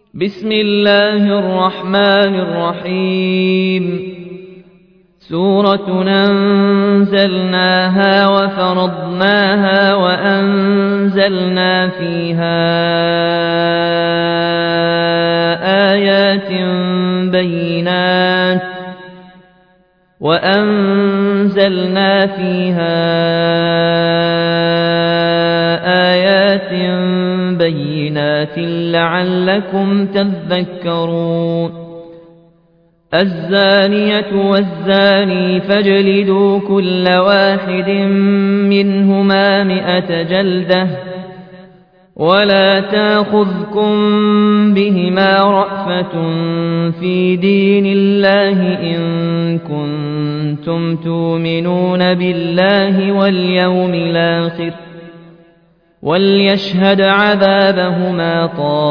بسم الله الرحمن الرحيم سورة أنزلناها وفرضناها وأنزلنا فيها آيات بينات لعلكم تذكرون الزانية والزاني فاجلدوا كل واحد منهما 100 جلدة ولا تأخذكم بهما رأفة في دين الله إن كنتم تؤمنون بالله واليوم الآخر وليشهد عذابهما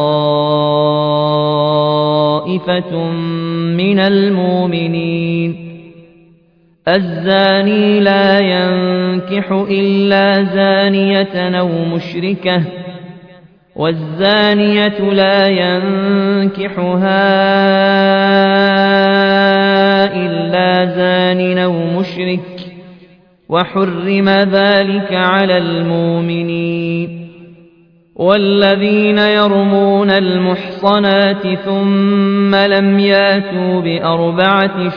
طائفة من المؤمنين الزاني لا ينكح إلا زانية أو مشركة والزانية لا ينكحها إلا زان أو مشرك وحرم ذلك على المؤمنين والذين يرمون المحصنات ثم لم ياتوا ب4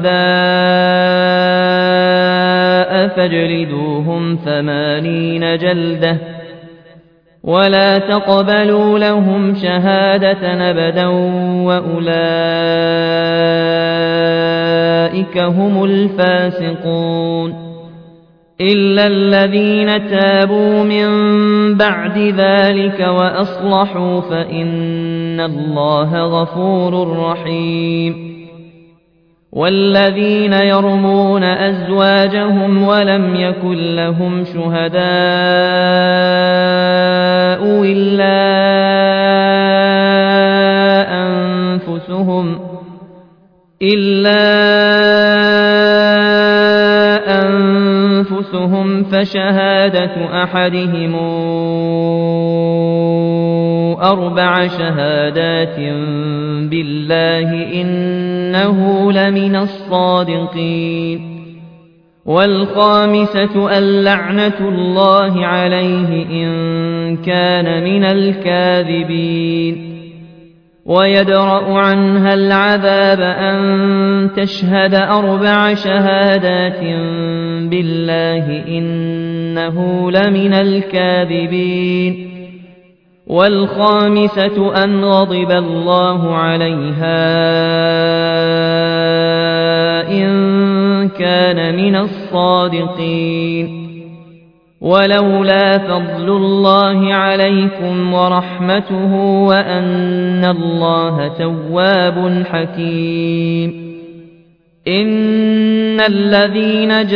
شهداء فاجلدوهم 80 جلدة ولا تقبلوا لهم شهادة أبدا وأولئك هم الفاسقون إلا الذين تابوا من بعد ذلك وأصلحوا فإن الله غفور رحيم والذين يرمون أزواجهم ولم يكن لهم شهداء إلا أنفسهم فشهادة أحدهم 4 شهادات بالله إنه لمن الصادقين والخامسة اللعنة الله عليه إن كان من الكاذبين ويدرأ عنها العذاب أن تشهد 4 شهادات بالله إنه لمن الكاذبين والخامسة أن غضب الله عليها إن كان من الصادقين ولولا فضل الله عليكم ورحمته وأن الله تواب حكيم إن الذين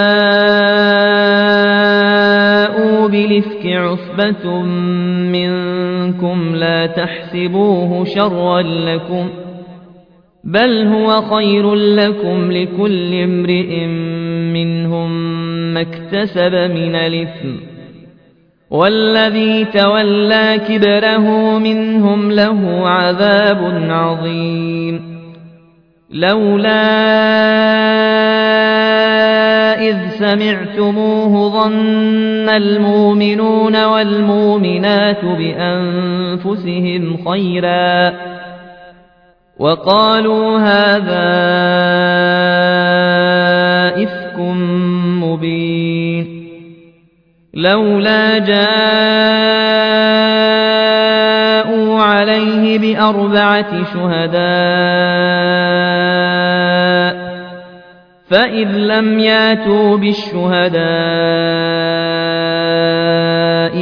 جاءوا بالإفك عصبة منكم لا تحسبوه شرا لكم بل هو خير لكم لكل امرئ منهم ما اكتسب من الإثم والذي تولى كبره منهم له عذاب عظيم لولا إذ سمعتموه ظن المؤمنون والمؤمنات بأنفسهم خيرا وقالوا هذا إفك مبين لولا جاءوا عليه ب4 شهداء فإذ لم ياتوا بالشهداء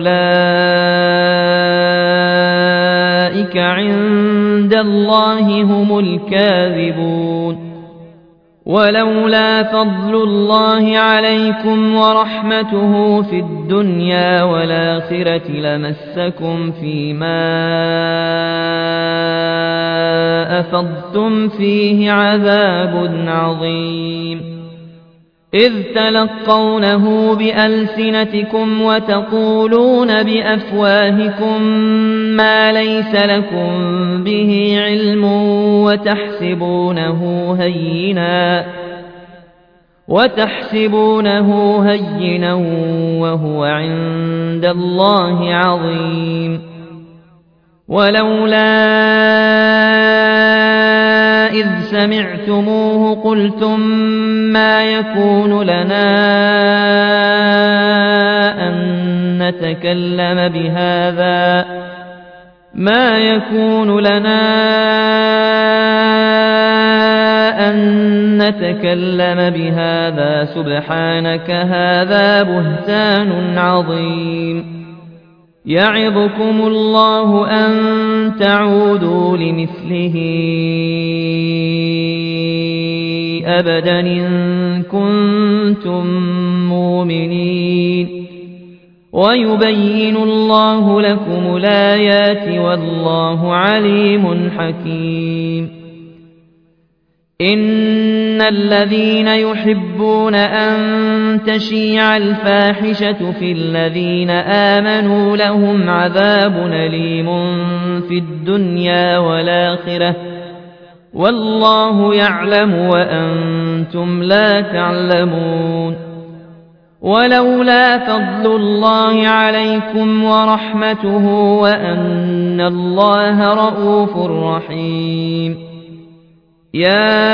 فأولئك عند الله هم الكاذبون ولولا فضل الله عليكم ورحمته في الدنيا والآخرة لمسكم فيما أفضتم فيه عذاب عظيم إذ تلقونه بألسنتكم وتقولون بأفواهكم ما ليس لكم به علم وتحسبونه هينا وهو عند الله عظيم ولولا إذ سمعتموه قلتم ما يكون لنا أن نتكلم بهذا سبحانك هذا بهتان عظيم يعظكم الله أن تعودوا لمثله أبدا إن كنتم مؤمنين ويبين الله لكم الآيات والله عليم حكيم إن الذين يحبون أن تشيع الفاحشة في الذين آمنوا لهم عذاب أليم في الدنيا والآخرة والله يعلم وأنتم لا تعلمون ولولا فضل الله عليكم ورحمته وأن الله رءوف رحيم يا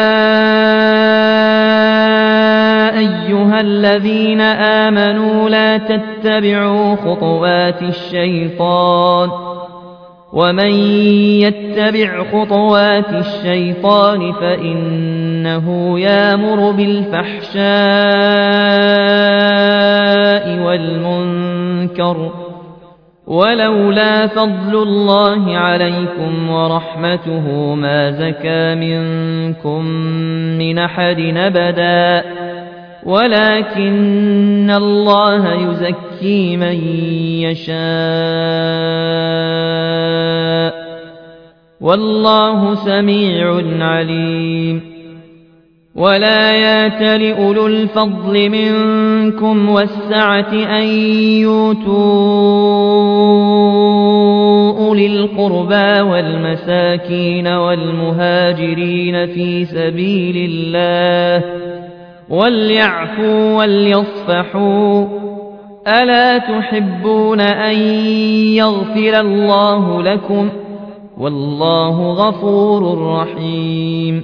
أيها الذين آمنوا لا تتبعوا خطوات الشيطان ومن يتبع خطوات الشيطان فإنه يأمر بالفحشاء والمنكر ولولا فضل الله عليكم ورحمته ما زكى منكم من أحد أبدا ولكن الله يزكي من يشاء والله سميع عليم ولا يأتل أولو الفضل منكم والسعة أن يؤتوا أولي القربى والمساكين والمهاجرين في سبيل الله وليعفوا وليصفحوا ألا تحبون أن يغفر الله لكم والله غفور رحيم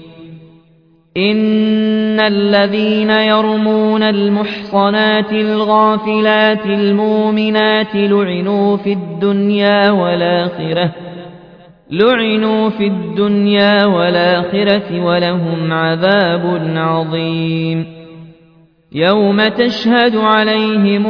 إن الذين يرمون المحصنات الغافلات المؤمنات لعنوا في الدنيا والآخرة ولهم عذاب عظيم يوم تشهد عليهم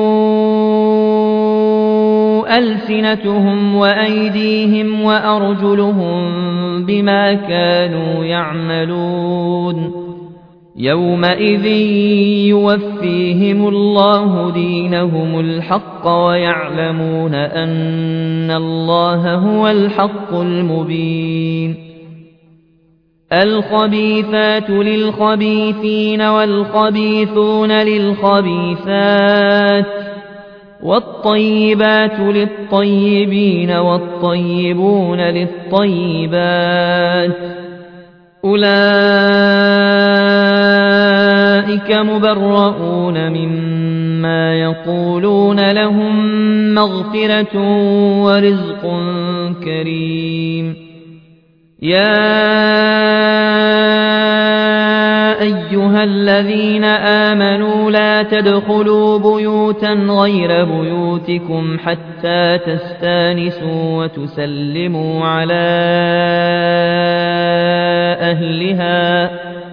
ألسنتهم وأيديهم وأرجلهم بما كانوا يعملون يومئذ يوفيهم الله دينهم الحق ويعلمون أن الله هو الحق المبين الخبيثات للخبيثين والخبيثون للخبيثات والطيبات للطيبين والطيبون للطيبات أولئك مبرؤون مما يقولون لهم مغفرة ورزق كريم يا أيها الذين آمنوا لا تدخلوا بيوتا غير بيوتكم حتى تستانسوا وتسلموا على أهلها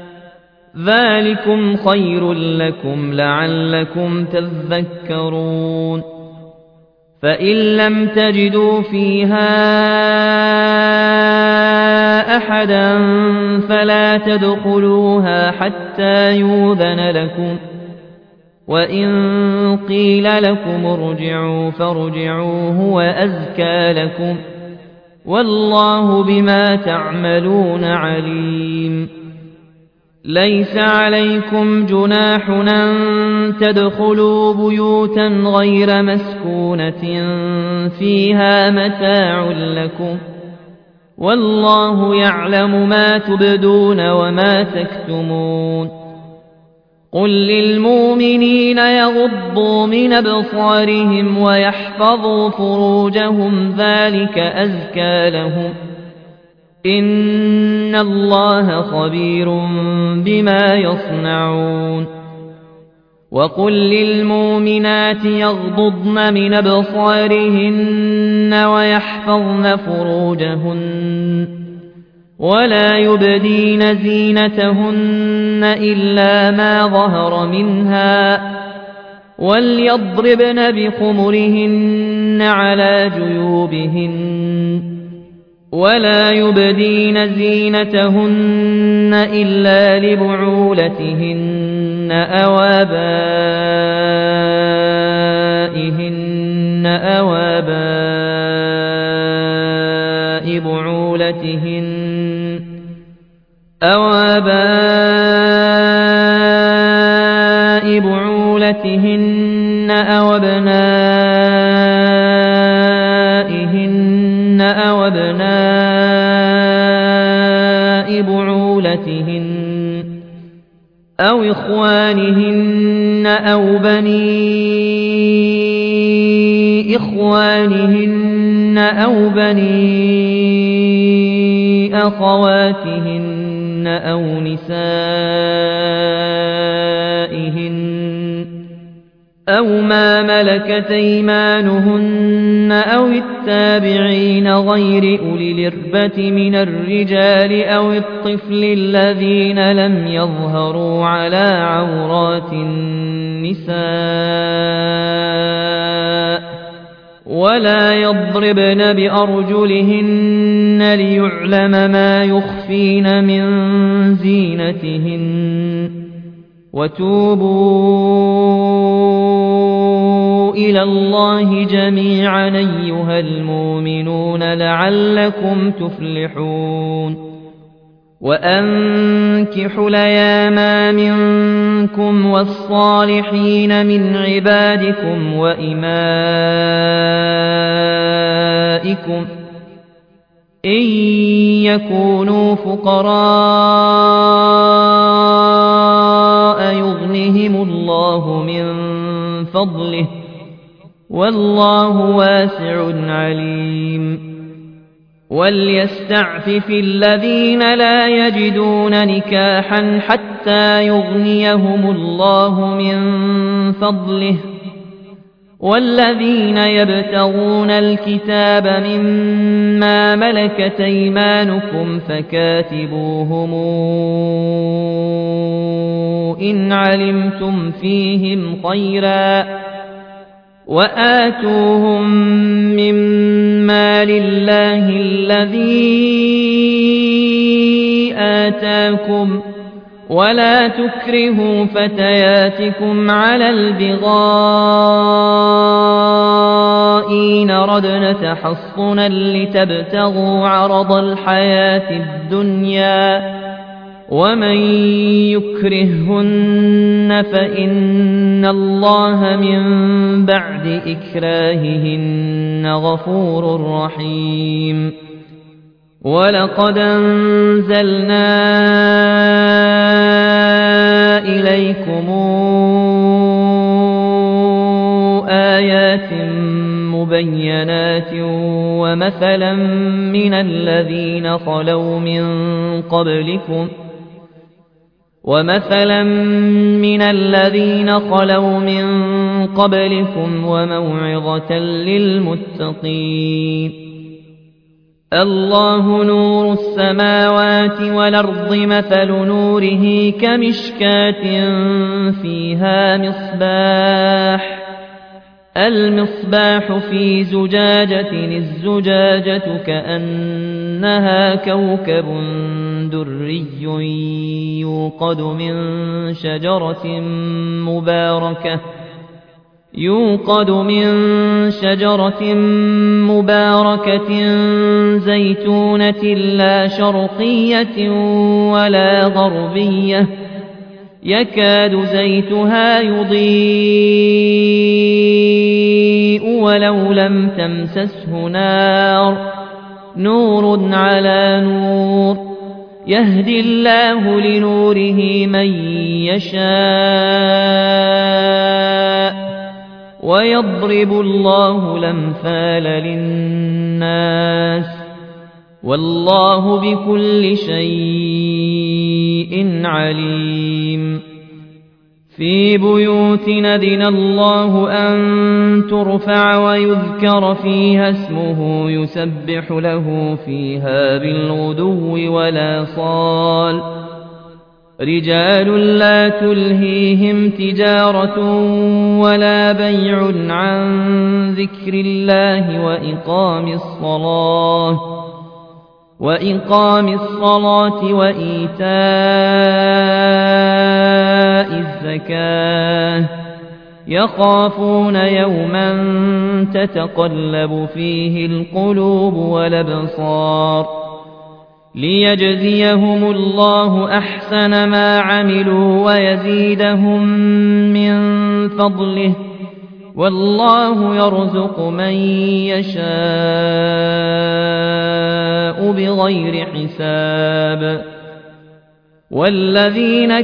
ذلكم خير لكم لعلكم تذكرون فإن لم تجدوا فيها أحدا فلا تدخلوها حتى يؤذن لكم وإن قيل لكم ارجعوا فارجعوا هو أزكى لكم والله بما تعملون عليم ليس عليكم جناح أن تدخلوا بيوتا غير مسكونة فيها متاع لكم والله يعلم ما تبدون وما تكتمون قل للمؤمنين يغضوا من أبصارهم ويحفظوا فروجهم ذلك أزكى لهم إن الله خبير بما يصنعون وقل للمؤمنات يغضضن من أبصارهن ويحفظن فروجهن ولا يبدين زينتهن إلا ما ظهر منها وليضربن بخمرهن على جيوبهن ولا يبدين زينتهن إلا لبعولتهن أو آبائهن أو آباء بعولتهن أو أبنائهن أو أبناء بعولتهن أو إخوانهن أو بني إخوانهن أو بني أخواتهن أو نسائهن أو ما ملكت أيمانهن أو التابعين غير أولي الإربة من الرجال أو الطفل الذين لم يظهروا على عورات النساء ولا يضربن بأرجلهن ليعلم ما يخفين من زينتهن وتوبوا إلى الله جميعا أيها المؤمنون لعلكم تفلحون وأنكحوا الأيام منكم والصالحين من عبادكم وإمائكم إن يكونوا فقراء يغنهم الله من فضله والله واسع عليم وليستعفف الذين لا يجدون نكاحا حتى يغنيهم الله من فضله والذين يبتغون الكتاب مما ملكت أيمانكم فكاتبوهم إن علمتم فيهم خيرا وآتوهم مما لله الذي آتاكم ولا تكرهوا فتياتكم على البغاء إن ردن تحصنا لتبتغوا عرض الحياة الدنيا ومن يكرههن فإن الله من بعد إكراههن غفور رحيم ولقد أنزلنا إليكم آيات مبينات ومثلا من الذين خلوا من قبلكم وموعظة للمتقين الله نور السماوات والأرض مثل نوره كمشكاة فيها المصباح في زجاجة الزجاجة كأنها كوكب دري يوقد من شجرة يوقد من شجرة مباركة زيتونة لا شرقية ولا غربية يكاد زيتها يضيء ولو لم تمسسه نار نور على نور يهدي الله لنوره من يشاء ويضرب الله الأمثال للناس والله بكل شيء عليم في بيوت أذن الله أن ترفع ويذكر فيها اسمه يسبح له فيها بالغدو والآصال رجال لا تلهيهم تجارة ولا بيع عن ذكر الله وإقام الصلاة وإيتاء الزكاة يخافون يوما تتقلب فيه القلوب والأبصار ليجزيهم الله أحسن ما عملوا ويزيدهم من فضله والله يرزق من يشاء بغير حساب والذين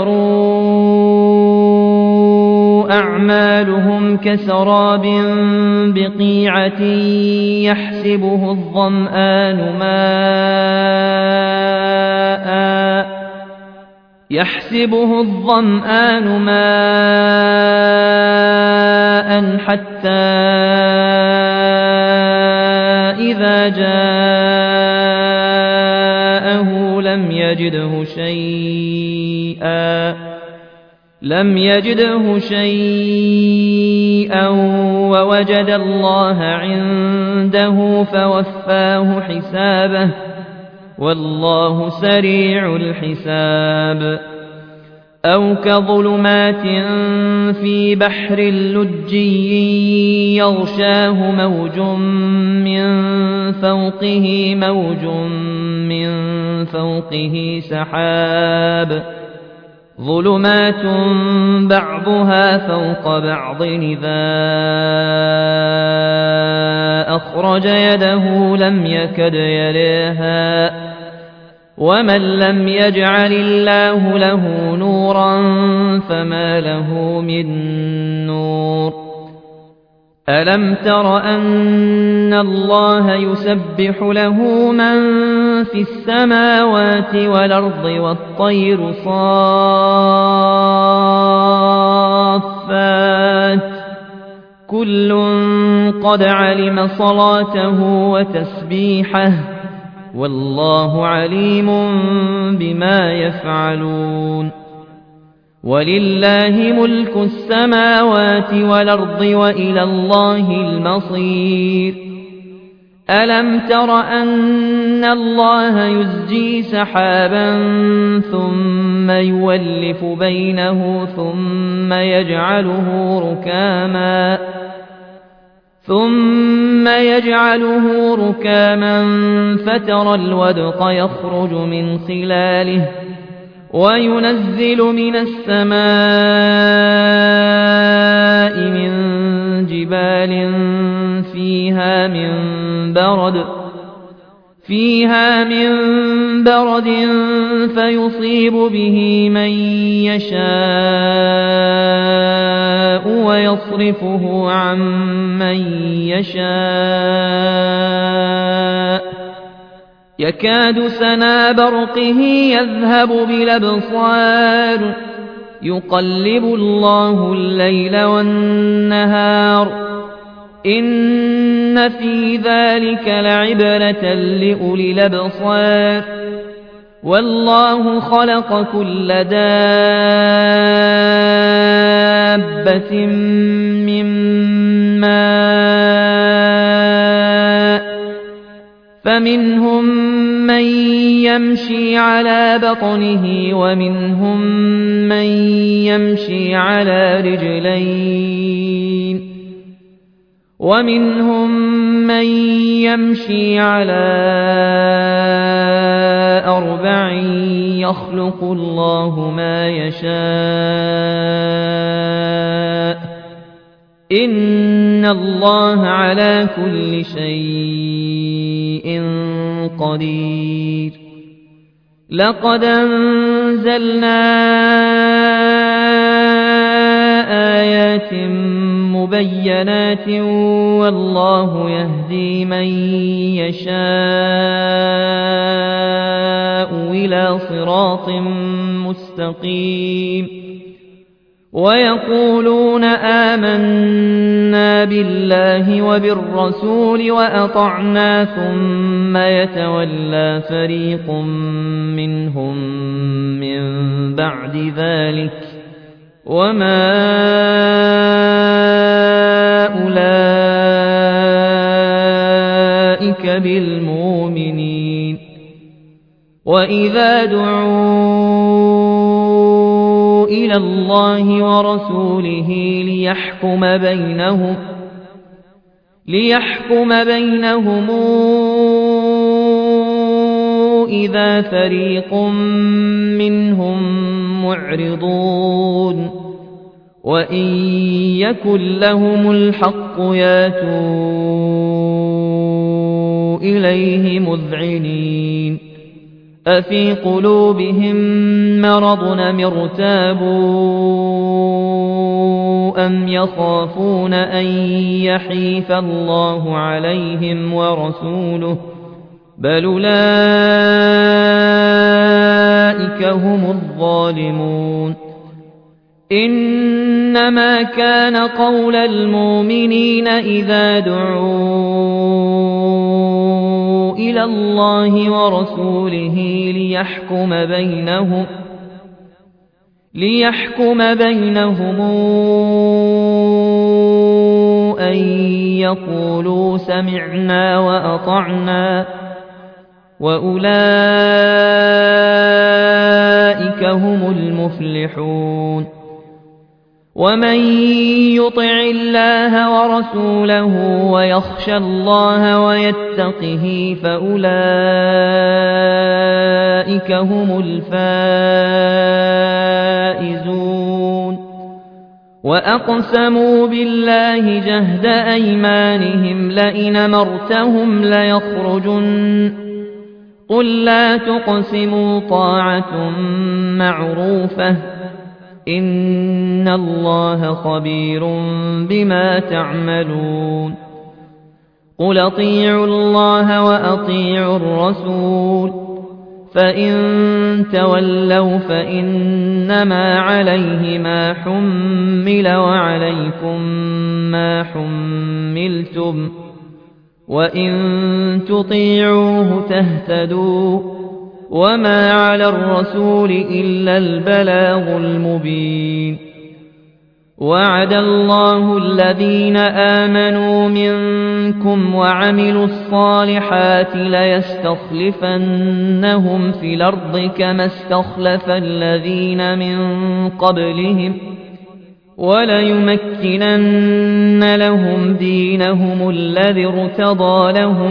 كفروا أعمالهم كسراب بقيعة يحسبه الظمآن ماء حتى إذا جاءه لم يجده شيئا ووجد الله عنده فوفاه حسابه والله سريع الحساب أو كظلمات في بحر لجي يغشاه موج من فوقه سحاب ظلمات بعضها فوق بعض إذا أخرج يده لم يكد يريها ومن لم يجعل الله له نورا فما له من نور ألم تر أن الله يسبح له من في السماوات والأرض والطير صافات كل قد علم صلاته وتسبيحه والله عليم بما يفعلون ولله ملك السماوات والأرض وإلى الله المصير ألم تر أن الله يزجي سحابا ثم يولف بينه ثم يجعله ركاما فترى الودق يخرج من خلاله وينزل من السماء من جبال فيها من برد فيصيب به من يشاء ويصرفه عن من يشاء يكاد سنا برقه يذهب بالأبصار يقلب الله الليل والنهار إن في ذلك لعبرة لأولي الأبصار والله خلق كل دابة من ماء فمنهم من يمشي على بطنه ومنهم من يمشي على رجلين ومنهم من يمشي على 4 يخلق الله ما يشاء إن الله على كل شيء قدير لقد أنزلنا آيات مبينات والله يهدي من يشاء إلى صراط مستقيم ويقولون آمنا بالله وبالرسول وأطعنا ثم يتولى فريق منهم من بعد ذلك وما أولئك بالمؤمنين وإذا دعوا إلى الله ورسوله ليحكم بينهم إذا فريق منهم معرضون وإن يكن لهم الحق ياتوا إليه مذعنين أفي قلوبهم مرض أم ارتابوا أم يخافون أن يحيف الله عليهم ورسوله بل أولئك هم الظالمون إنما كان قول المؤمنين إذا دعوا إلى الله ورسوله ليحكم بينهم أن يقولوا سمعنا وأطعنا وأولئك هم المفلحون ومن يطع الله ورسوله ويخشى الله ويتقه فأولئك هم الفائزون وأقسموا بالله جهد أيمانهم لئن أمرتهم ليخرجن قل لا تقسموا طاعة معروفة إن الله خبير بما تعملون قل أطيعوا الله وأطيعوا الرسول فإن تولوا فإنما عليه ما حمل وعليكم ما حملتم وإن تطيعوه تهتدوا وما على الرسول إلا البلاغ المبين وعد الله الذين آمنوا منكم وعملوا الصالحات ليستخلفنهم في الأرض كما استخلف الذين من قبلهم وليمكنن لهم دينهم الذي ارتضى لهم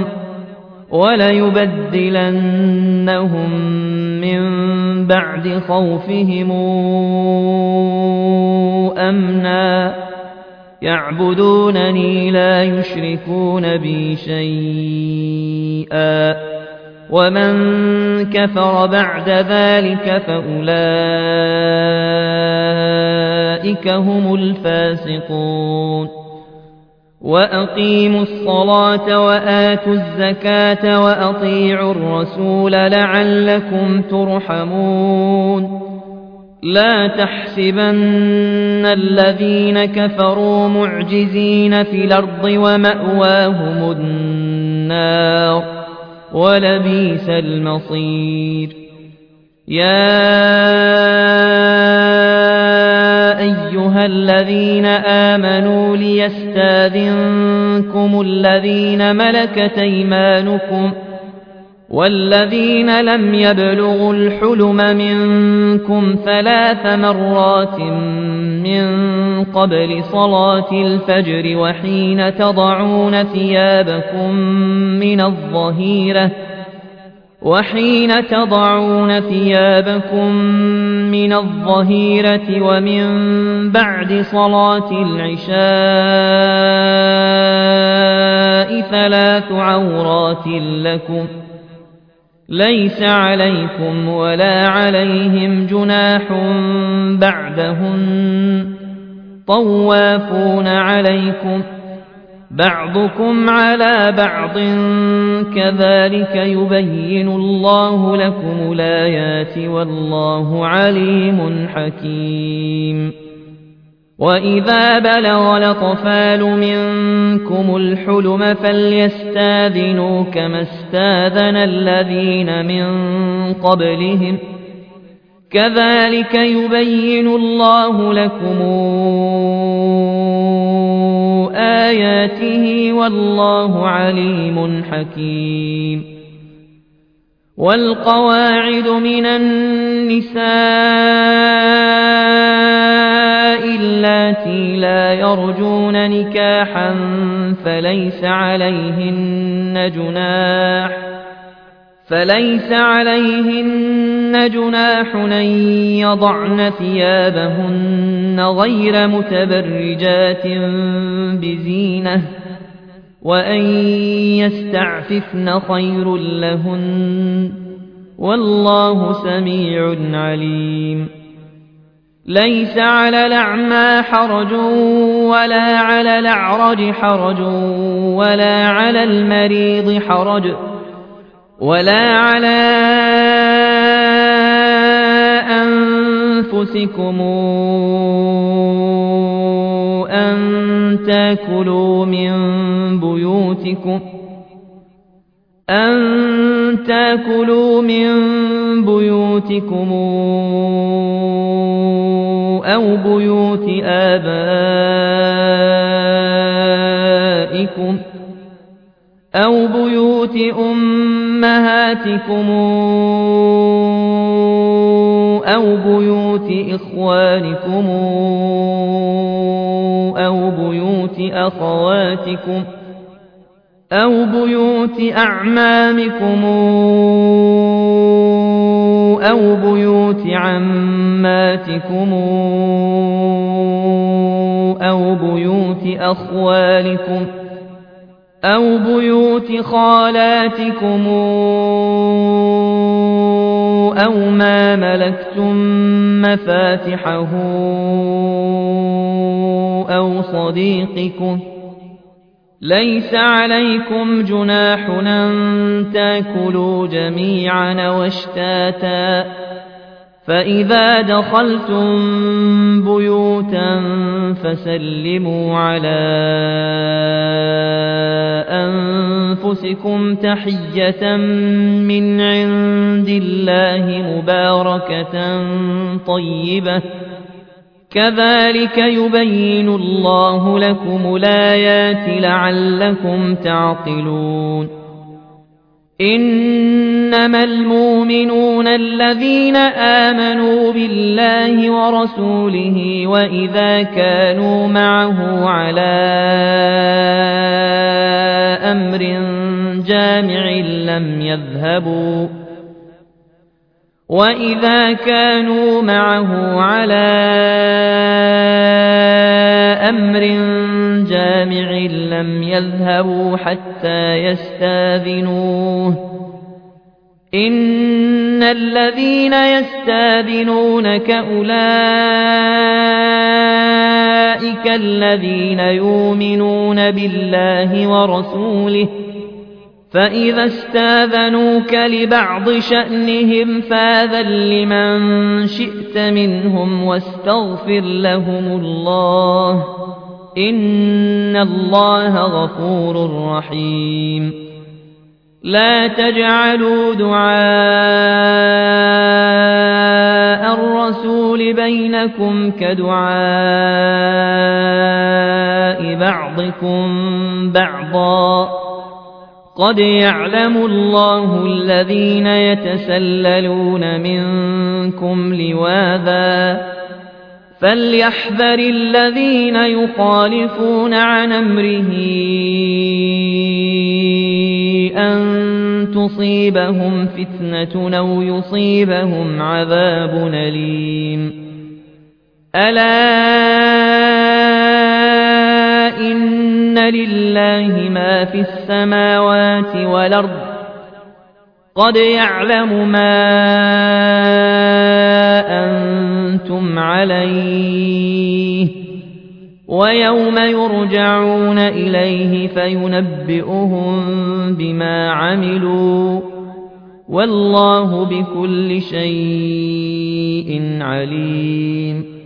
وليبدلنهم من بعد خوفهم أمنا يعبدونني لا يشركون بي شيئا ومن كفر بعد ذلك فأولئك هم الفاسقون وأقيموا الصلاة وآتوا الزكاة وأطيعوا الرسول لعلكم ترحمون لا تحسبن الذين كفروا معجزين في الأرض ومأواهم النار ولبئس المصير يا أيها الذين آمنوا ليستاذنكم الذين ملكت أيمانكم والذين لم يبلغوا الحلم منكم 3 مرات من قبل صلاة الفجر وحين تضعون ثيابكم من الظهيرة ومن بعد صلاة العشاء 3 عورات لكم ليس عليكم ولا عليهم جناح بعدهن طوافون عليكم بعضكم على بعض كذلك يبين الله لكم الآيات والله عليم حكيم وإذا بلغ الأطفال منكم الحلم فليستاذنوا كما استاذن الذين من قبلهم كذلك يبين الله لكم آياته والله عليم حكيم والقواعد من النساء اللاتي لا يرجون نكاحا فليس عليهن جناح أن يضعن ثيابهن غير متبرجات بزينة وأن يستعففن خير لهن والله سميع عليم ليس على الأعمى حرج ولا على الأعرج حرج ولا على المريض حرج ولا على أنفسكم أن تأكلوا من بيوتكم أو بيوت آبائكم أو بيوت أمهاتكم أو بيوت إخوانكم أو بيوت أخواتكم أو بيوت أعمامكم أو بيوت عماتكم أو بيوت أخوالكم أو بيوت خالاتكم أو ما ملكتم مفاتحه أو صديقكم ليس عليكم جناح أن تأكلوا جميعا واشتاتا فإذا دخلتم بيوتا فسلموا على أنفسكم تحية من عند الله مباركة طيبة كذلك يبين الله لكم الآيات لعلكم تعقلون إنما المؤمنون الذين آمنوا بالله ورسوله وإذا كانوا معه على أمر جامع لم يذهبوا حتى يستاذنوه إن الذين يستاذنونك أولئك الذين يؤمنون بالله ورسوله فإذا استاذنوك لبعض شأنهم فاذن لمن شئت منهم واستغفر لهم الله إن الله غفور رحيم لا تجعلوا دعاء الرسول بينكم كدعاء بعضكم بعضا قد يعلم الله الذين يتسللون منكم لواذا فليحذر الذين يخالفون عن أمره أن تصيبهم فتنة أو يصيبهم عذاب أليم ألا إن لله ما في السماوات والأرض قد يعلم ما أنتم عليه ويوم يرجعون إليه فينبئهم بما عملوا والله بكل شيء عليم